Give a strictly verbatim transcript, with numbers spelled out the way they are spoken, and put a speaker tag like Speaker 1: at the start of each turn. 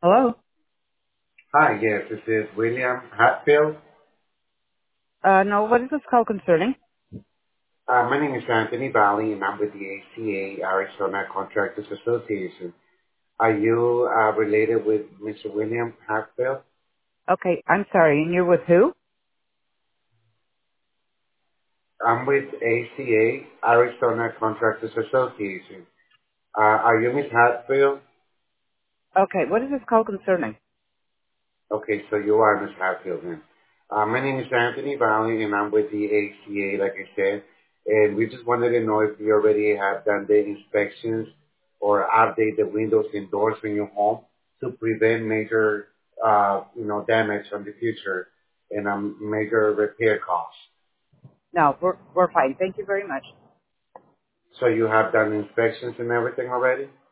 Speaker 1: Hello?
Speaker 2: Hi, yes, this is William Hatfield.
Speaker 1: Uh, no, what is this call concerning?
Speaker 2: Uh, my name is Anthony Valley, and I'm with the A C A, Arizona Contractors Association. Are you uh, related with Mister William Hatfield?
Speaker 1: Okay, I'm sorry, and you're with who?
Speaker 2: I'm with A C A, Arizona Contractors Association. Uh, are you Miss Hatfield?
Speaker 1: Okay, what is this call concerning?
Speaker 2: Okay, so you are Miss Hatfield then. Uh, my name is Anthony Valley, and I'm with the A C A, like I said, and we just wanted to know if you already have done the inspections or update the windows and doors in your home to prevent major, uh, you know, damage on the future and um, major repair costs.
Speaker 1: No, we're, we're fine. Thank you very much.
Speaker 2: So you have done inspections and everything already?